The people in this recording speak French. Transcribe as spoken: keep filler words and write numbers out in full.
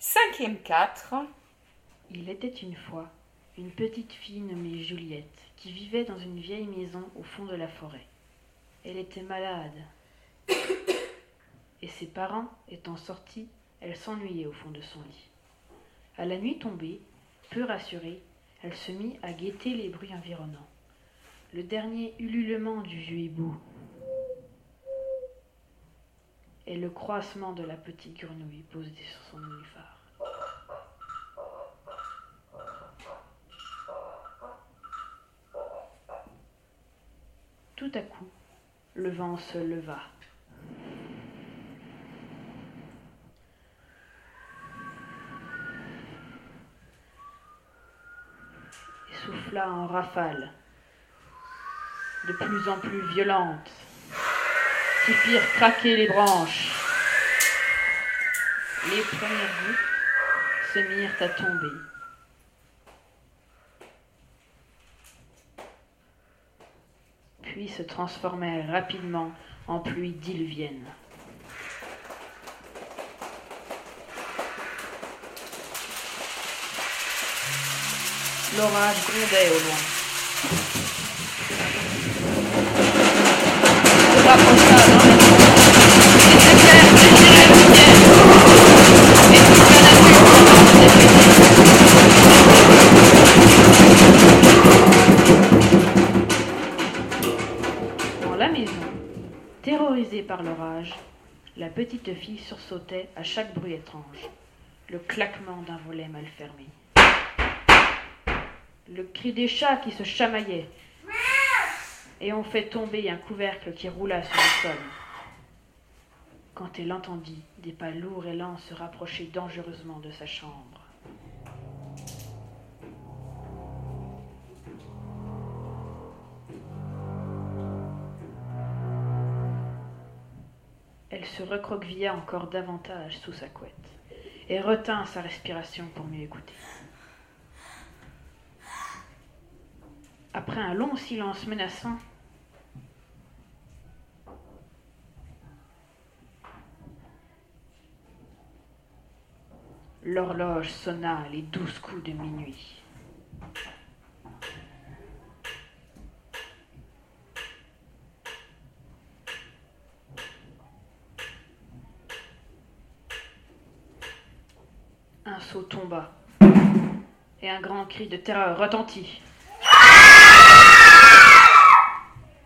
Cinquième quatre. Il était une fois une petite fille nommée Juliette qui vivait dans une vieille maison au fond de la forêt. Elle était malade et ses parents étant sortis, elle s'ennuyait au fond de son lit. À la nuit tombée, peu rassurée, elle se mit à guetter les bruits environnants. Le dernier ululement du vieux hibou et le croassement de la petite grenouille posée sur son nénuphar. Tout à coup, le vent se leva. Et souffla en rafales, de plus en plus violentes, qui firent craquer les branches. Les premières gouttes se mirent à tomber. Puis se transformèrent rapidement en pluie diluvienne. L'orage grondait au loin. Il se rapprocha dans la nuit. Les éclairs déchiraient le ciel. Et toute la nature s'en Dans la maison, terrorisée par l'orage, la petite fille sursautait à chaque bruit étrange. Le claquement d'un volet mal fermé. Le cri des chats qui se chamaillaient et on fait tomber un couvercle qui roula sur le sol. Quand elle entendit des pas lourds et lents se rapprocher dangereusement de sa chambre. Elle se recroquevilla encore davantage sous sa couette et retint sa respiration pour mieux écouter. Après un long silence menaçant, l'horloge sonna les douze coups de minuit. Un seau tomba et un grand cri de terreur retentit.